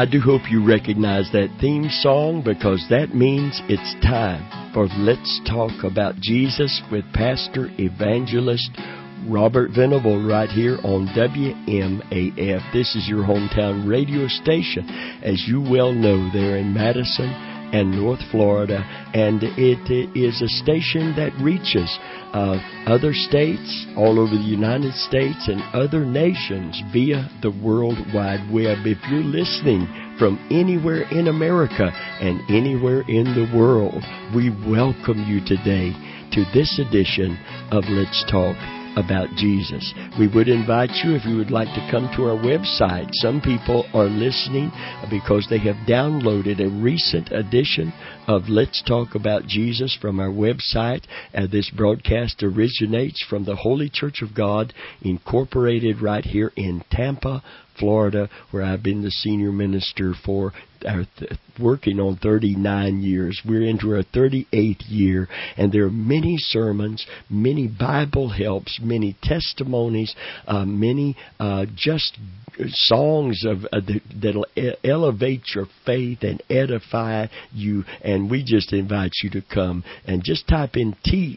I do hope you recognize that theme song, because that means it's time for Let's Talk About Jesus with Pastor Evangelist Robert Venable right here on WMAF. This is your hometown radio station, as you well know, there in Madison and North Florida, and it is a station that reaches other states all over the United States and other nations via the World Wide Web. If you're listening from anywhere in America and anywhere in the world, we welcome you today to this edition of Let's Talk About Jesus. We would invite you, if you would like to come to our website. Some people are listening because they have downloaded a recent edition of Let's Talk About Jesus from our website. This broadcast originates from the Holy Church of God, incorporated right here in Tampa, Florida, where I've been the senior minister for working on 39 years. We're into our 38th year, and there are many sermons, many Bible helps, many testimonies, many just songs that'll elevate your faith and edify you. And we just invite you to come and just type in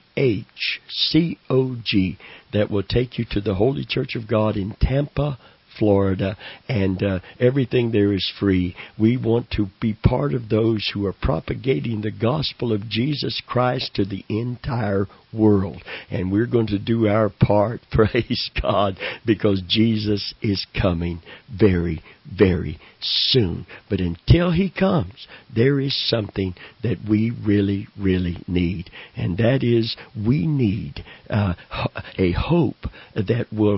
THCOG. That will take you to the Holy Church of God in Tampa, Florida, and everything there is free. We want to be part of those who are propagating the gospel of Jesus Christ to the entire world. And we're going to do our part, praise God, because Jesus is coming very, very soon. But until He comes, there is something that we really, really need. And that is, we need a hope that will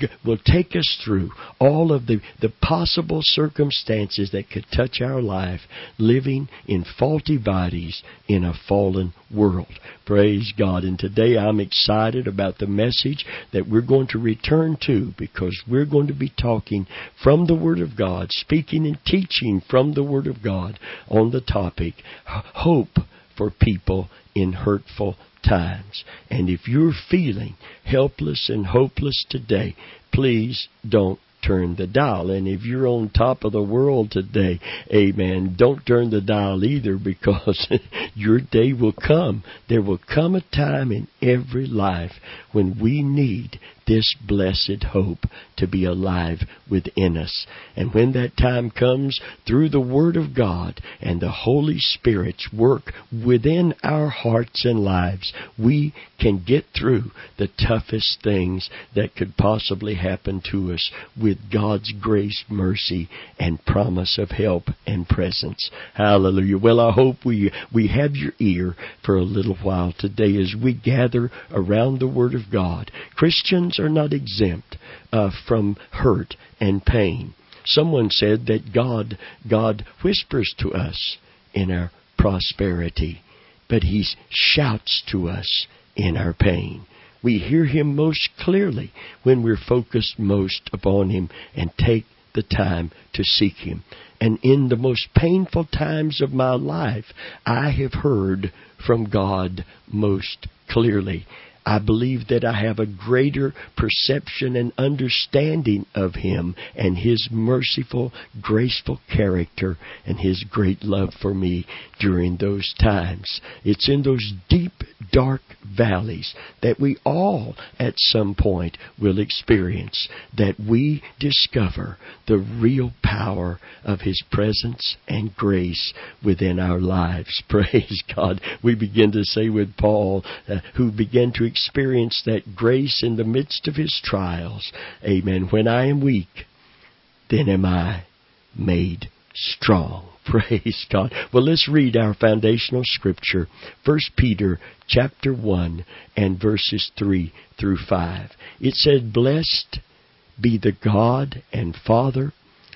take us through all of the possible circumstances that could touch our life, living in faulty bodies in a fallen world. Praise God. And today I'm excited about the message that we're going to return to, because we're going to be talking from the Word of God, speaking and teaching from the Word of God on the topic, hope for people in hurtful times. And if you're feeling helpless and hopeless today, please don't turn the dial. And if you're on top of the world today, amen, don't turn the dial either, because your day will come. There will come a time in every life when we need this blessed hope to be alive within us. And when that time comes, through the Word of God and the Holy Spirit's work within our hearts and lives, we can get through the toughest things that could possibly happen to us with God's grace, mercy, and promise of help and presence. Hallelujah. Well, I hope we have your ear for a little while today as we gather around the Word of God. Christians are not exempt from hurt and pain. Someone said that God whispers to us in our prosperity, but He shouts to us in our pain. We hear Him most clearly when we're focused most upon Him and take the time to seek Him. And in the most painful times of my life, I have heard from God most clearly. I believe that I have a greater perception and understanding of Him and His merciful, graceful character and His great love for me during those times. It's in those deep, dark valleys that we all at some point will experience that we discover the real power of His presence and grace within our lives. Praise God. We begin to say with Paul, who began to experience that grace in the midst of his trials. Amen. When I am weak, then am I made strong. Praise God. Well, let's read our foundational scripture, 1 Peter chapter 1 and verses 3 through 5. It said, "Blessed be the God and Father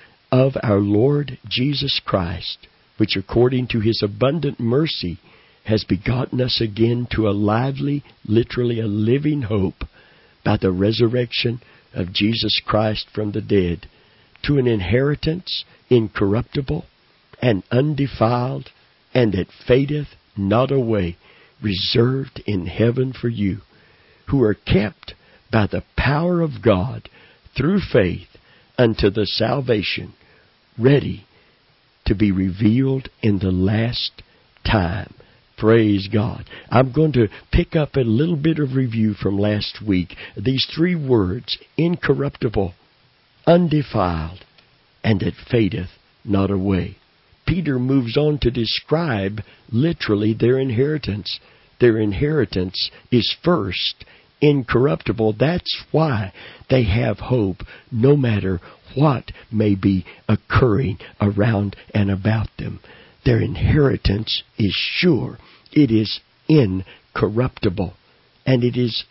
of our Lord Jesus Christ, which according to His abundant mercy has begotten us again to a lively, literally a living hope, by the resurrection of Jesus Christ from the dead, to an inheritance incorruptible and undefiled, and that fadeth not away, reserved in heaven for you, who are kept by the power of God through faith unto the salvation, ready to be revealed in the last time. Praise God. I'm going to pick up a little bit of review from last week. These three words, incorruptible, undefiled, and that fadeth not away. Peter moves on to describe literally their inheritance. Their inheritance is first incorruptible. That's why they have hope no matter what may be occurring around and about them. Their inheritance is sure. It is incorruptible. And it is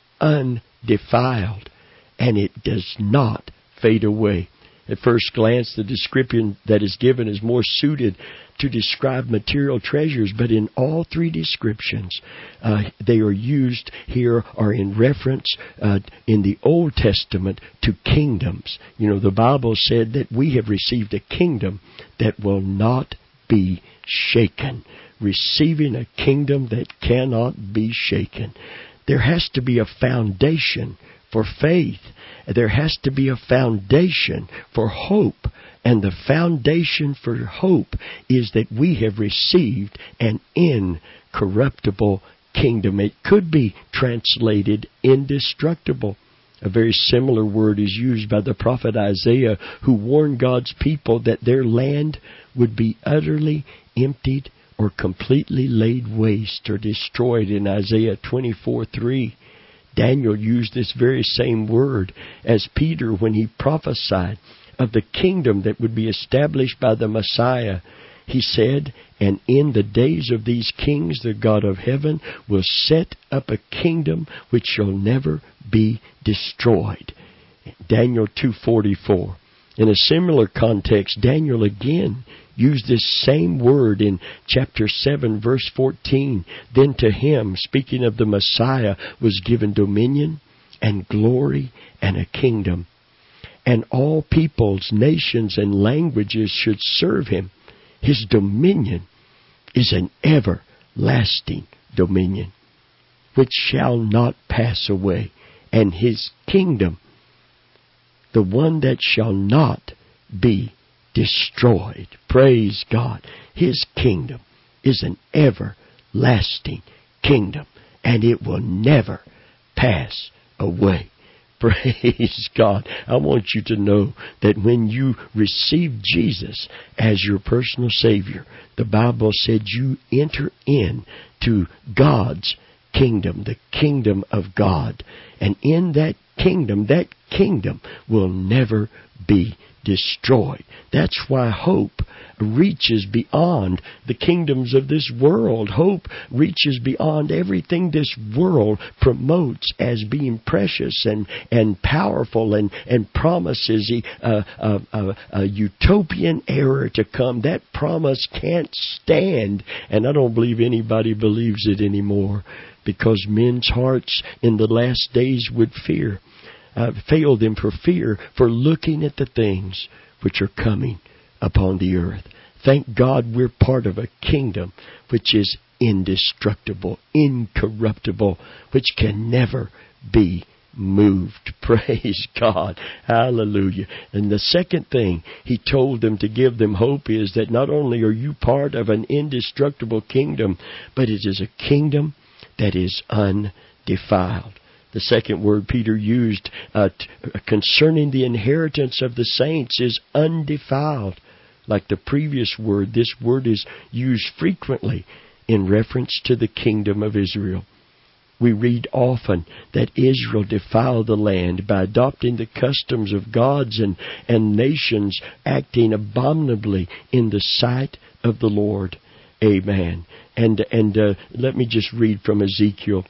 undefiled. And it does not fade away. At first glance, the description that is given is more suited to describe material treasures, but in all three descriptions, they are used here or in reference in the Old Testament to kingdoms. You know, the Bible said that we have received a kingdom that will not be shaken. Receiving a kingdom that cannot be shaken. There has to be a foundation for faith. There has to be a foundation for hope. And the foundation for hope is that we have received an incorruptible kingdom. It could be translated indestructible. A very similar word is used by the prophet Isaiah, who warned God's people that their land would be utterly emptied or completely laid waste or destroyed in Isaiah 24:3. Daniel used this very same word as Peter when he prophesied of the kingdom that would be established by the Messiah. He said, "And in the days of these kings, the God of heaven will set up a kingdom which shall never be destroyed." Daniel 2:44. In a similar context, Daniel again used this same word in chapter 7, verse 14. Then to him, speaking of the Messiah, was given dominion and glory and a kingdom. And all peoples, nations, and languages should serve him. His dominion is an everlasting dominion, which shall not pass away. And his kingdom, the one that shall not be destroyed. Praise God. His kingdom is an everlasting kingdom, and it will never pass away. Praise God. I want you to know that when you receive Jesus as your personal Savior, the Bible said you enter into God's kingdom, the kingdom of God. And in that kingdom will never be destroyed. That's why hope reaches beyond the kingdoms of this world. Hope reaches beyond everything this world promotes as being precious and powerful and promises a utopian era to come. That promise can't stand, and I don't believe anybody believes it anymore, because men's hearts in the last days would fail them for fear, for looking at the things which are coming upon the earth. Thank God we're part of a kingdom which is indestructible, incorruptible, which can never be moved. Praise God. Hallelujah. And the second thing he told them to give them hope is that not only are you part of an indestructible kingdom, but it is a kingdom that is undefiled. The second word Peter used concerning the inheritance of the saints is undefiled. Like the previous word, this word is used frequently in reference to the kingdom of Israel. We read often that Israel defiled the land by adopting the customs of gods and nations, acting abominably in the sight of the Lord. Amen. And let me just read from Ezekiel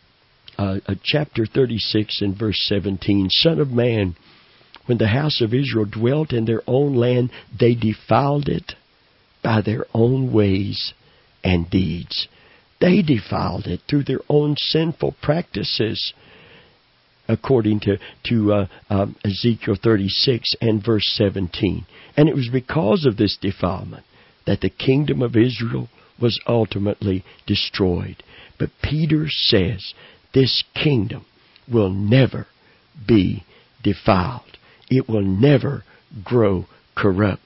chapter 36 and verse 17. Son of man, when the house of Israel dwelt in their own land, they defiled it by their own ways and deeds. They defiled it through their own sinful practices, according to Ezekiel 36 and verse 17. And it was because of this defilement that the kingdom of Israel was ultimately destroyed. But Peter says this kingdom will never be defiled. It will never grow corrupt.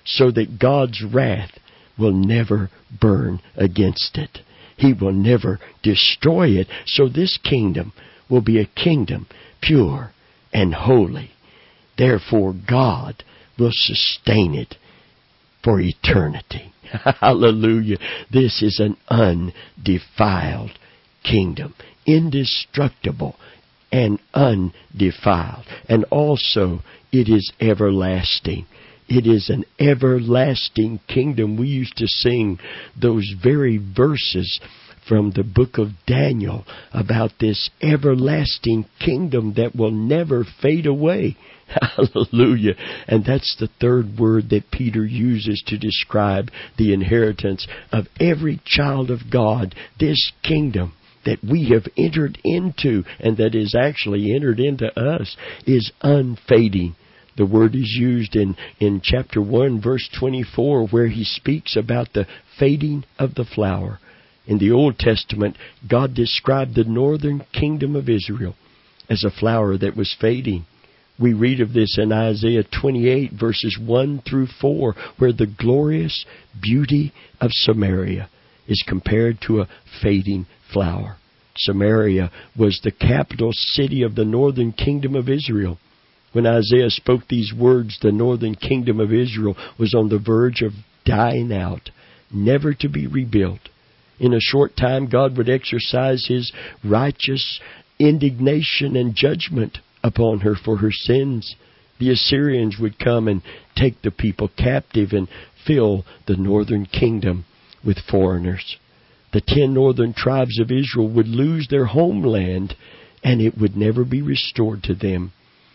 so that God's wrath will never burn against it. He will never destroy it. So this kingdom will be a kingdom pure and holy. Therefore, God will sustain it for eternity. Hallelujah. This is an undefiled kingdom, indestructible and undefiled. And also, it is everlasting. It is an everlasting kingdom. We used to sing those very verses from the book of Daniel about this everlasting kingdom that will never fade away. Hallelujah. And that's the third word that Peter uses to describe the inheritance of every child of God. This kingdom that we have entered into, and that is actually entered into us, is unfading. The word is used in chapter 1, verse 24, where he speaks about the fading of the flower. In the Old Testament, God described the northern kingdom of Israel as a flower that was fading. We read of this in Isaiah 28, verses 1 through 4, where the glorious beauty of Samaria is compared to a fading flower. Samaria was the capital city of the northern kingdom of Israel. When Isaiah spoke these words, the northern kingdom of Israel was on the verge of dying out, never to be rebuilt. In a short time, God would exercise His righteous indignation and judgment upon her for her sins. The Assyrians would come and take the people captive and fill the northern kingdom with foreigners. The 10 northern tribes of Israel would lose their homeland, and it would never be restored to them.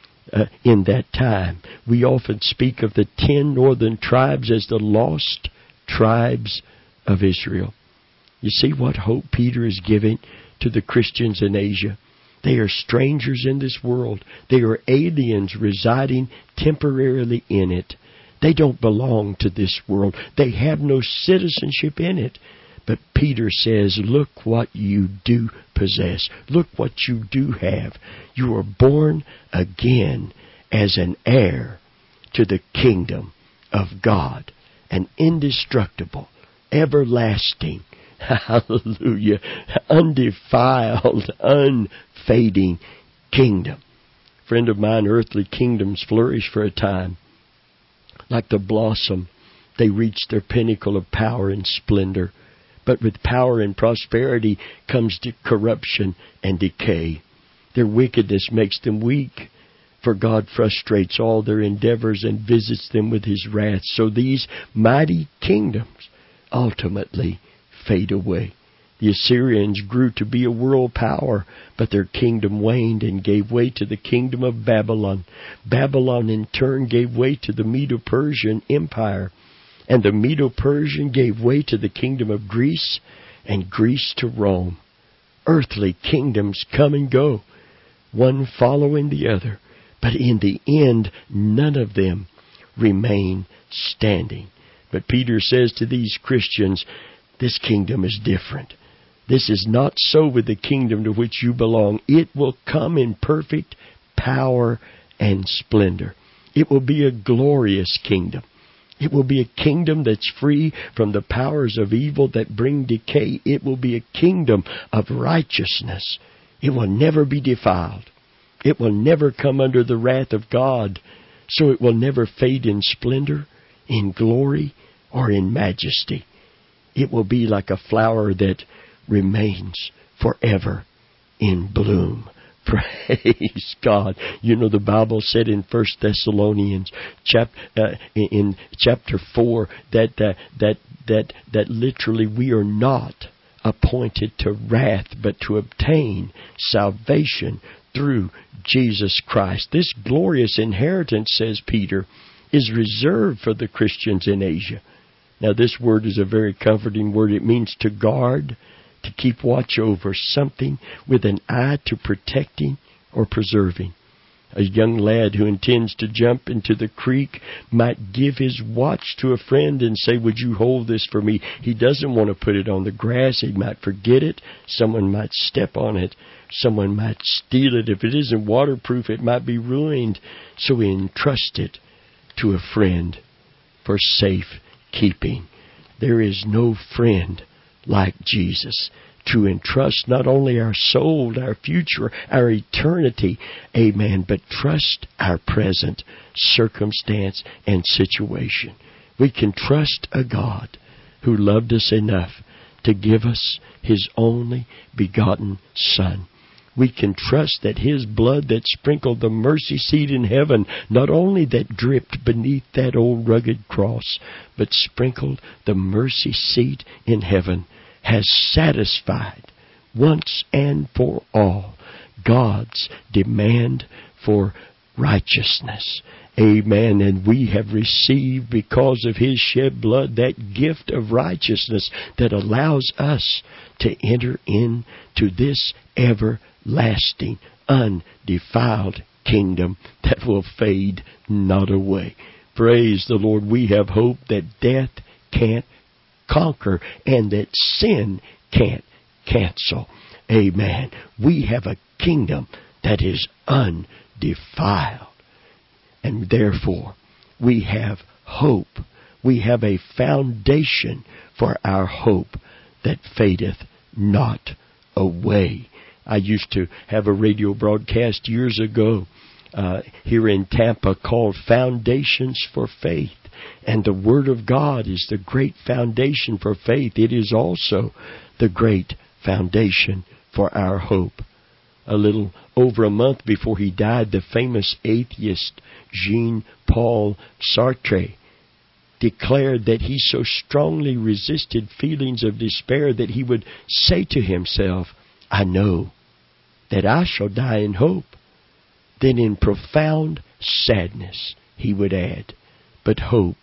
In that time, we often speak of the 10 northern tribes as the lost tribes of Israel. You see what hope Peter is giving to the Christians in Asia? They are strangers in this world. They are aliens residing temporarily in it. They don't belong to this world. They have no citizenship in it. But Peter says, look what you do possess. Look what you do have. You are born again as an heir to the kingdom of God, an indestructible, everlasting, hallelujah, undefiled, unfading kingdom. Friend of mine, earthly kingdoms flourish for a time. Like the blossom, they reach their pinnacle of power and splendor. But with power and prosperity comes corruption and decay. Their wickedness makes them weak, for God frustrates all their endeavors and visits them with His wrath. So these mighty kingdoms ultimately fade away. The Assyrians grew to be a world power, but their kingdom waned and gave way to the kingdom of Babylon. Babylon in turn gave way to the Medo-Persian Empire. And the Medo-Persian gave way to the kingdom of Greece, and Greece to Rome. Earthly kingdoms come and go, one following the other. But in the end, none of them remain standing. But Peter says to these Christians, this kingdom is different. This is not so with the kingdom to which you belong. It will come in perfect power and splendor. It will be a glorious kingdom. It will be a kingdom that's free from the powers of evil that bring decay. It will be a kingdom of righteousness. It will never be defiled. It will never come under the wrath of God. So it will never fade in splendor, in glory, or in majesty. It will be like a flower that remains forever in bloom. Praise God. You know, the Bible said in 1 Thessalonians in chapter 4 that literally we are not appointed to wrath, but to obtain salvation through Jesus Christ. This glorious inheritance, says Peter, is reserved for the Christians in Asia. Now, this word is a very comforting word. It means to guard, to keep watch over something with an eye to protecting or preserving. A young lad who intends to jump into the creek might give his watch to a friend and say, would you hold this for me? He doesn't want to put it on the grass. He might forget it. Someone might step on it. Someone might steal it. If it isn't waterproof, it might be ruined. So he entrusts it to a friend for safe keeping. There is no friend like Jesus to entrust not only our soul, our future, our eternity, amen, but trust our present circumstance and situation. We can trust a God who loved us enough to give us His only begotten Son. We can trust that His blood that sprinkled the mercy seat in heaven, not only that dripped beneath that old rugged cross, but sprinkled the mercy seat in heaven, has satisfied once and for all God's demand for righteousness. Amen. And we have received, because of His shed blood, that gift of righteousness that allows us to enter into this everlasting, undefiled kingdom that will fade not away. Praise the Lord. We have hope that death can't conquer and that sin can't cancel. Amen. We have a kingdom that is undefiled. And therefore, we have hope. We have a foundation for our hope that fadeth not away. I used to have a radio broadcast years ago here in Tampa called Foundations for Faith. And the Word of God is the great foundation for faith. It is also the great foundation for our hope. A little over a month before he died, the famous atheist Jean-Paul Sartre declared that he so strongly resisted feelings of despair that he would say to himself, "I know that I shall die in hope." Then in profound sadness he would add, "But hope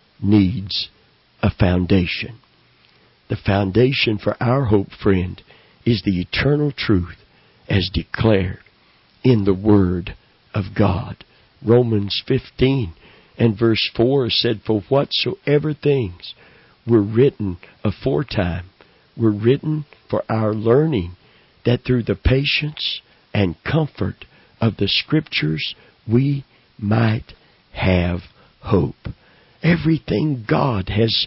needs a foundation." The foundation for our hope, friend, is the eternal truth as declared in the Word of God. Romans 15 and verse 4 said, "For whatsoever things were written aforetime were written for our learning, that through the patience and comfort of the Scriptures we might have hope." Everything God has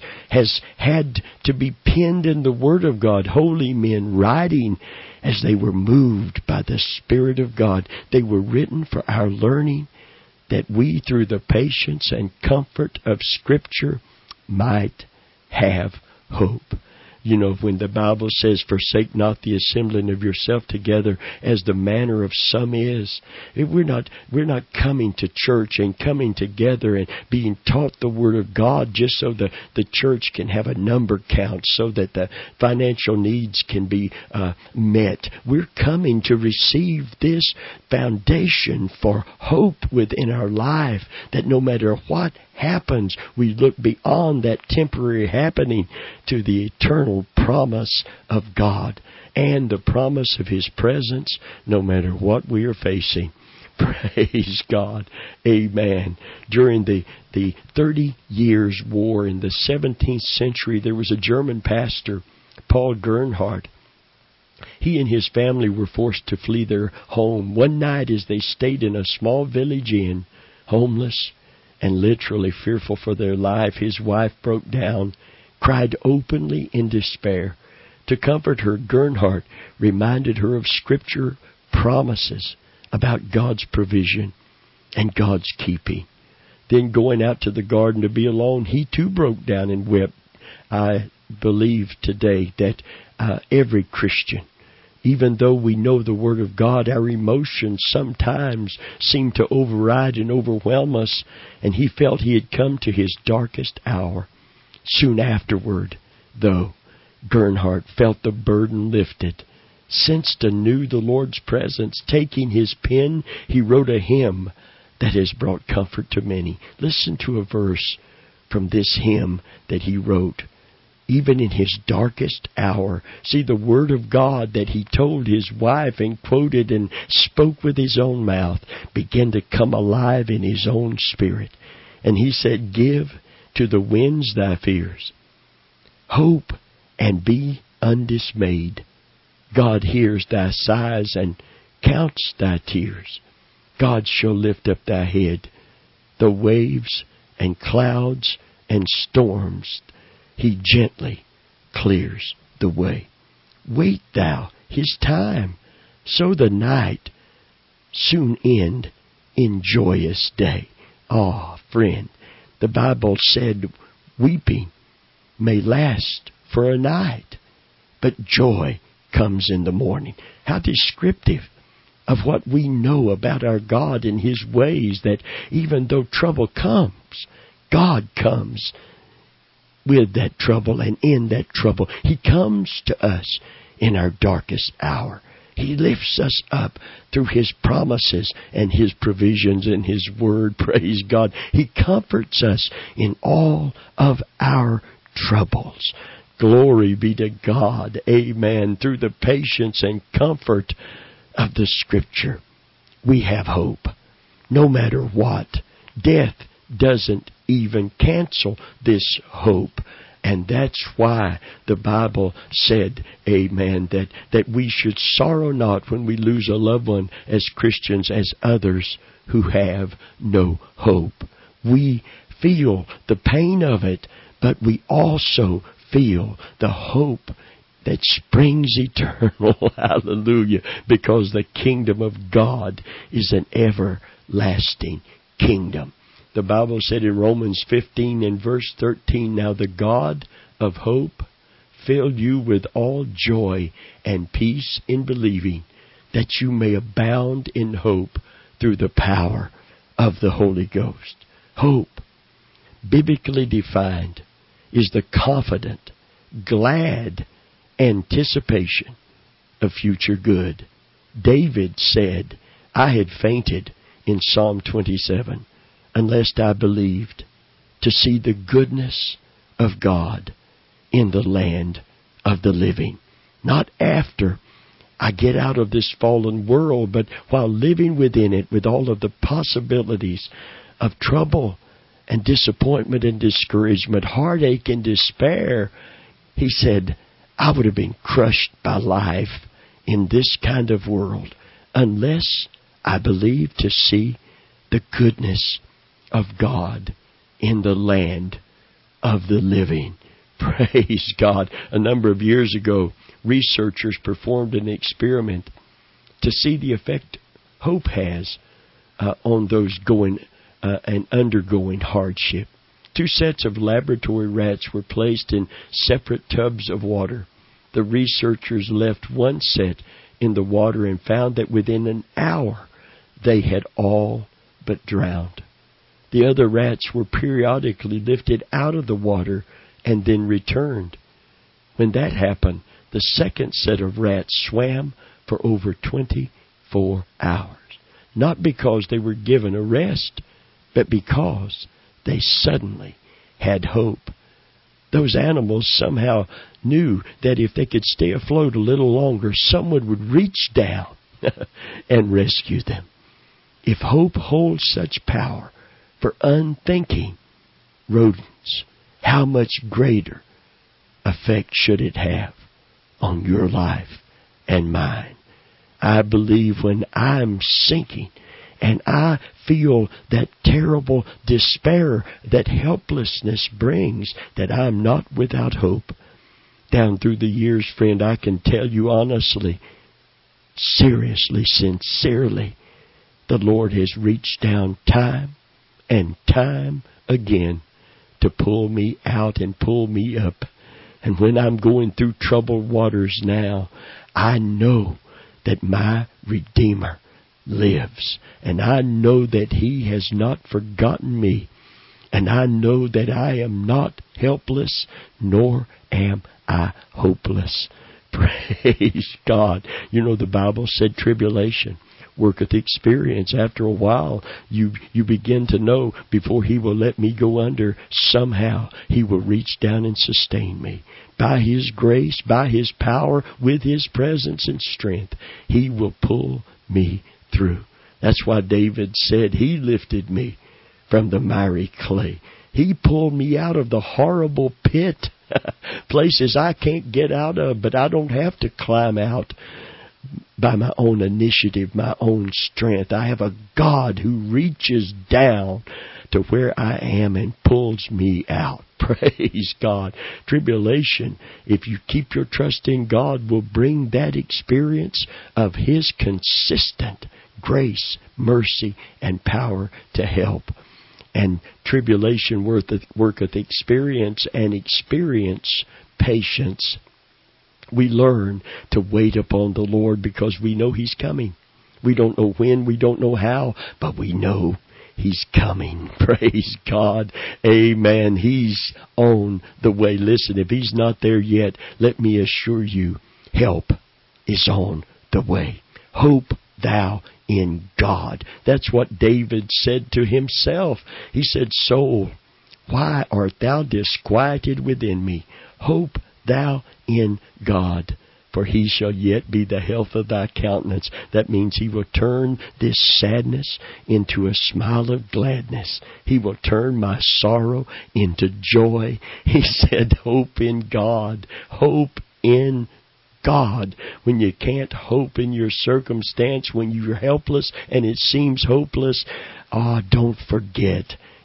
had to be penned in the Word of God. Holy men writing as they were moved by the Spirit of God. They were written for our learning, that we, through the patience and comfort of Scripture, might have hope. You know, when the Bible says, "Forsake not the assembling of yourself together, as the manner of some is," we're not coming to church and coming together and being taught the Word of God just so the church can have a number count, so that the financial needs can be met. We're coming to receive this foundation for hope within our life, that no matter what happens, we look beyond that temporary happening to the eternal promise of God and the promise of His presence no matter what we are facing. Praise God. Amen. During the 30 Years' War in the 17th century, there was a German pastor, Paul Gernhardt. He and his family were forced to flee their home. One night as they stayed in a small village inn, homeless and literally fearful for their life, his wife broke down, cried openly in despair. To comfort her, Gernhardt reminded her of Scripture promises about God's provision and God's keeping. Then going out to the garden to be alone, he too broke down and wept. I believe today that every Christian, even though we know the Word of God, our emotions sometimes seem to override and overwhelm us, and he felt he had come to his darkest hour. Soon afterward, though, Gernhardt felt the burden lifted, sensed anew the Lord's presence. Taking his pen, he wrote a hymn that has brought comfort to many. Listen to a verse from this hymn that he wrote. Even in his darkest hour. See, the Word of God that he told his wife and quoted and spoke with his own mouth began to come alive in his own spirit. And he said, "Give to the winds thy fears. Hope and be undismayed. God hears thy sighs and counts thy tears. God shall lift up thy head. The waves and clouds and storms, He gently clears the way. Wait thou His time, so the night soon end in joyous day. Ah, friend, the Bible said weeping may last for a night, but joy comes in the morning. How descriptive of what we know about our God and His ways, that even though trouble comes, God comes with that trouble, and in that trouble He comes to us in our darkest hour. He lifts us up through His promises and His provisions and His Word. Praise God. He comforts us in all of our troubles. Glory be to God. Amen. Through the patience and comfort of the Scripture, we have hope. No matter what. Death doesn't even cancel this hope. And that's why the Bible said, amen, that we should sorrow not when we lose a loved one as Christians, as others who have no hope. We feel the pain of it, but we also feel the hope that springs eternal. Hallelujah. Because the kingdom of God is an everlasting kingdom. The Bible said in Romans 15 and verse 13, now the God of hope fill you with all joy and peace in believing, that you may abound in hope through the power of the Holy Ghost. Hope, biblically defined, is the confident, glad anticipation of future good. David said, I had fainted in Psalm 27, unless I believed to see the goodness of God in the land of the living. Not after I get out of this fallen world, but while living within it with all of the possibilities of trouble and disappointment and discouragement, heartache and despair. He said, I would have been crushed by life in this kind of world unless I believed to see the goodness of God in the land of the living. Praise God. A number of years ago, researchers performed an experiment to see the effect hope has on those going and undergoing hardship. 2 sets of laboratory rats were placed in separate tubs of water. The researchers left one set in the water and found that within an hour they had all but drowned. The other rats were periodically lifted out of the water and then returned. When that happened, the second set of rats swam for over 24 hours. Not because they were given a rest, but because they suddenly had hope. Those animals somehow knew that if they could stay afloat a little longer, someone would reach down and rescue them. If hope holds such power for unthinking rodents, how much greater effect should it have on your life and mine? I believe when I'm sinking and I feel that terrible despair that helplessness brings, that I'm not without hope. Down through the years, friend, I can tell you honestly, seriously, sincerely, the Lord has reached down time and time again to pull me out and pull me up. And when I'm going through troubled waters now, I know that my Redeemer lives. And I know that He has not forgotten me. And I know that I am not helpless, nor am I hopeless. Praise God. You know, the Bible said tribulation worketh experience. After a while, you begin to know, before He will let me go under, somehow He will reach down and sustain me. By His grace, by His power, with His presence and strength, He will pull me through. That's why David said, He lifted me from the miry clay. He pulled me out of the horrible pit, places I can't get out of, but I don't have to climb out by my own initiative, my own strength. I have a God who reaches down to where I am and pulls me out. Praise God. Tribulation, if you keep your trust in God, will bring that experience of His consistent grace, mercy, and power to help. And tribulation worketh experience, and experience patience. We learn to wait upon the Lord because we know He's coming. We don't know when, we don't know how, but we know He's coming. Praise God. Amen. He's on the way. Listen, if He's not there yet, let me assure you, help is on the way. Hope thou in God. That's what David said to himself. He said, soul, why art thou disquieted within me? Hope thou in God, for He shall yet be the health of thy countenance. That means He will turn this sadness into a smile of gladness. He will turn my sorrow into joy. He said, hope in God. Hope in God. When you can't hope in your circumstance, when you're helpless and it seems hopeless, don't forget,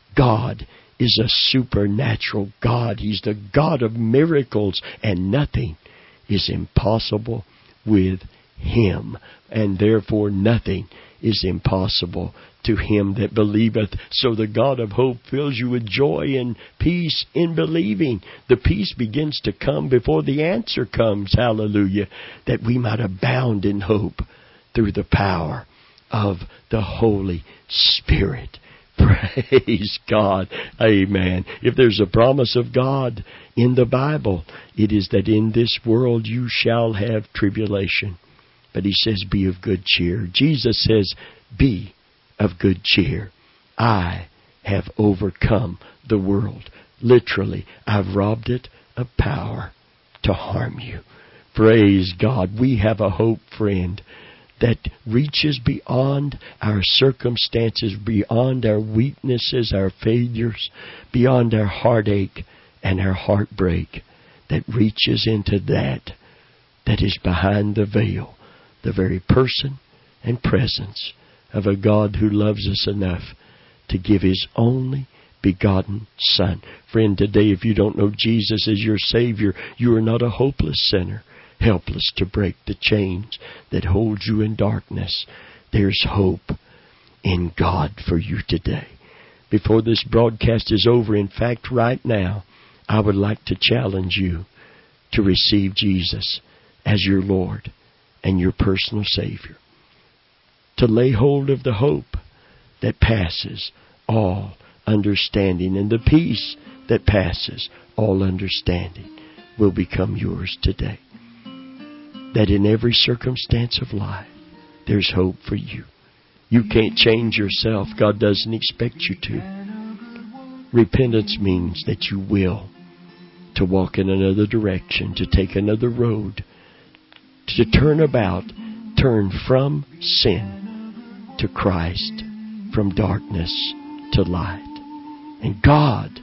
God is a supernatural God. He's the God of miracles, and nothing is impossible with Him. And therefore nothing is impossible to him that believeth. So the God of hope fills you with joy and peace in believing. The peace begins to come before the answer comes. Hallelujah. That we might abound in hope through the power of the Holy Spirit. Praise God. Amen. If there's a promise of God in the Bible, it is that in this world you shall have tribulation. But He says, be of good cheer. Jesus says, be of good cheer. I have overcome the world. Literally, I've robbed it of power to harm you. Praise God. We have a hope, friend, that reaches beyond our circumstances, beyond our weaknesses, our failures, beyond our heartache and our heartbreak, that reaches into that is behind the veil, the very person and presence of a God who loves us enough to give His only begotten Son. Friend, today if you don't know Jesus as your Savior, you are not a hopeless sinner, helpless to break the chains that hold you in darkness. There's hope in God for you today. Before this broadcast is over, in fact, right now, I would like to challenge you to receive Jesus as your Lord and your personal Savior. To lay hold of the hope that passes all understanding, and the peace that passes all understanding will become yours today. That in every circumstance of life, there's hope for you. You can't change yourself. God doesn't expect you to. Repentance means that you will to walk in another direction, to take another road, to turn about, turn from sin to Christ, from darkness to light. And God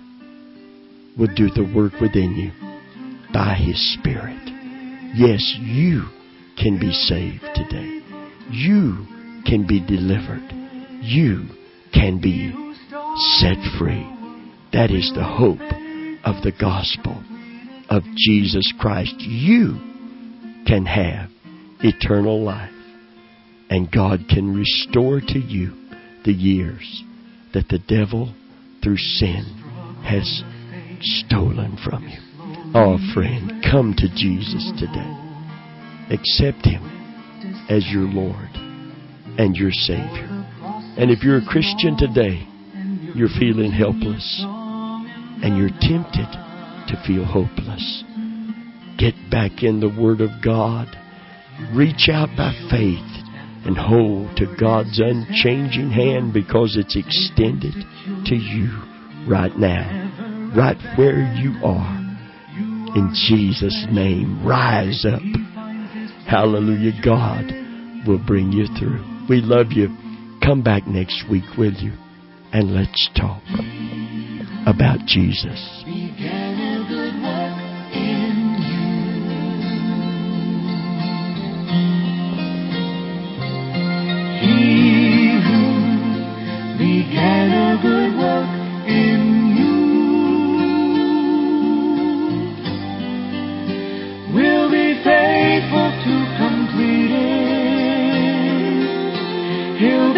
will do the work within you by His Spirit. Yes, you can be saved today. You can be delivered. You can be set free. That is the hope of the gospel of Jesus Christ. You can have eternal life, and God can restore to you the years that the devil through sin has stolen from you. Oh, friend, come to Jesus today. Accept Him as your Lord and your Savior. And if you're a Christian today, you're feeling helpless and you're tempted to feel hopeless, get back in the Word of God. Reach out by faith and hold to God's unchanging hand, because it's extended to you right now, right where you are. In Jesus' name, rise up. Hallelujah. God will bring you through. We love you. Come back next week, will you? And let's talk about Jesus. He who began a good work He'll